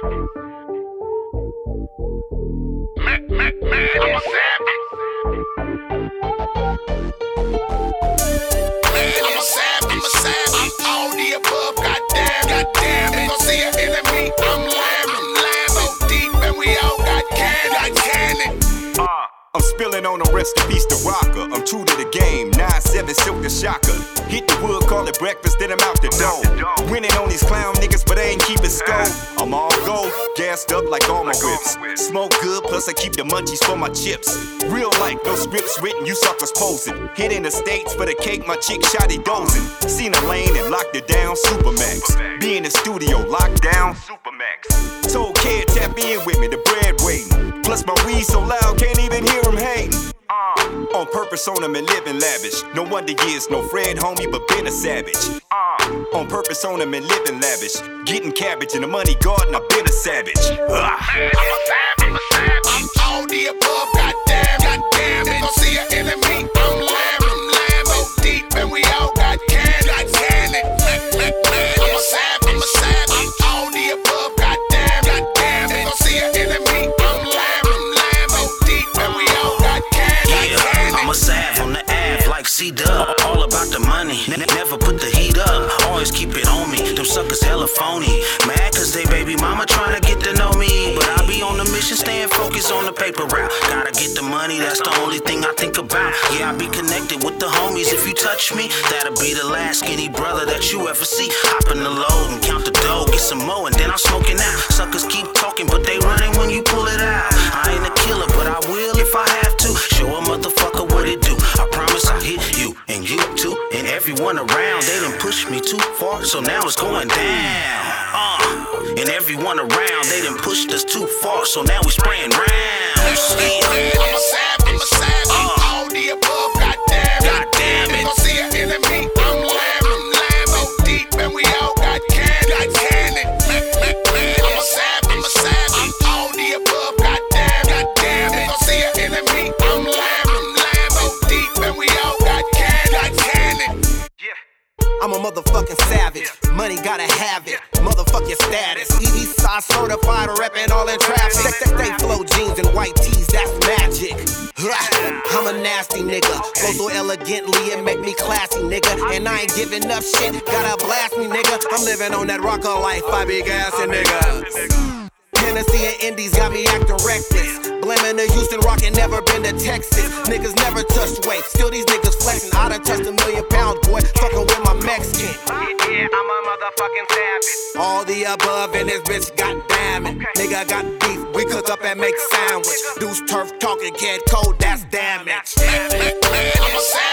I'm spilling on a rest in peace to rocker. I'm true to the game, 9-7 silk the shocker. Hit the wood, call it breakfast, then I'm out the door. Winning on these clown niggas, but they ain't keeping score. I'm all go, gassed up like all my whips. Smoke good, plus I keep the munchies for my chips. Real life, no scripts written, you suckers posing. Hit in the States for the cake, my chick shot it dozing. Seen a lane and locked it down, Supermax. Be in the studio, locked down, Supermax. Told Kid, tap in with me, the bread waiting. Plus my weed so loud, can't even hear him hating. On purpose on him and living lavish. No wonder years, no Fred homie, but been a savage. On purpose on him and living lavish. Getting cabbage in the money garden, I've been a savage. I'm a savage, I'm all the above, goddamn, they gon' see an enemy. I'm Lambo deep, and we all got candy. I'm a savage, I'm all the above, goddamn, they gon' see an enemy. I'm Lambo deep, and we all got candy. I'm a sav on the Ave like C-Dub. All about the money, never put the heat up. Always keep it on me, them suckers hella phony. Mad cause they baby mama tryna get to know me. But I be on the mission, staying focused on the paper route. Gotta get the money, that's the only thing I think about. Yeah, I be connected with the homies. If you touch me, that'll be the last skinny brother that you ever see. Hop in the load and count the dough, get some more and then I'm smoking out. Suckers keep talking, but they running when you pull it out. I ain't a killer, but I will if I have to. Show a motherfucker what it do. I promise I'll hit you and you too and everyone around. They done pushed me too far, so now it's going down. And everyone around, they done pushed us too far, so now we spraying rounds. I'm a savage, all the above, goddamn it. They gon' see an enemy. I'm Lambo deep, and we all got candy. I'm a savage, all the above, goddamn, they gon' see an enemy. I'm Lambo deep, and we all got candy. I'm a motherfucking savage. Money gotta have it. Motherfucking status. East side certified, reppin' all in traffic. Stay flow jeans and white tees, that's magic. I'm a nasty nigga. Flow so elegantly, it make me classy, nigga. And I ain't giving up shit. Gotta blast me, nigga. I'm living on that rocker life. I be gassing niggas. Tennessee and Indies got me acting reckless. Blaming the Houston Rocket, never been to Texas. Niggas never touched weight, still these niggas flexing. I done touched 1 million pounds, boy, fucking with my Mexican. Yeah, I'm a motherfucking savage. All the above in this bitch, goddamn it. Nigga got beef, we cook up and make sandwich. Deuce turf talking, kid code, that's damage. I'm a savage.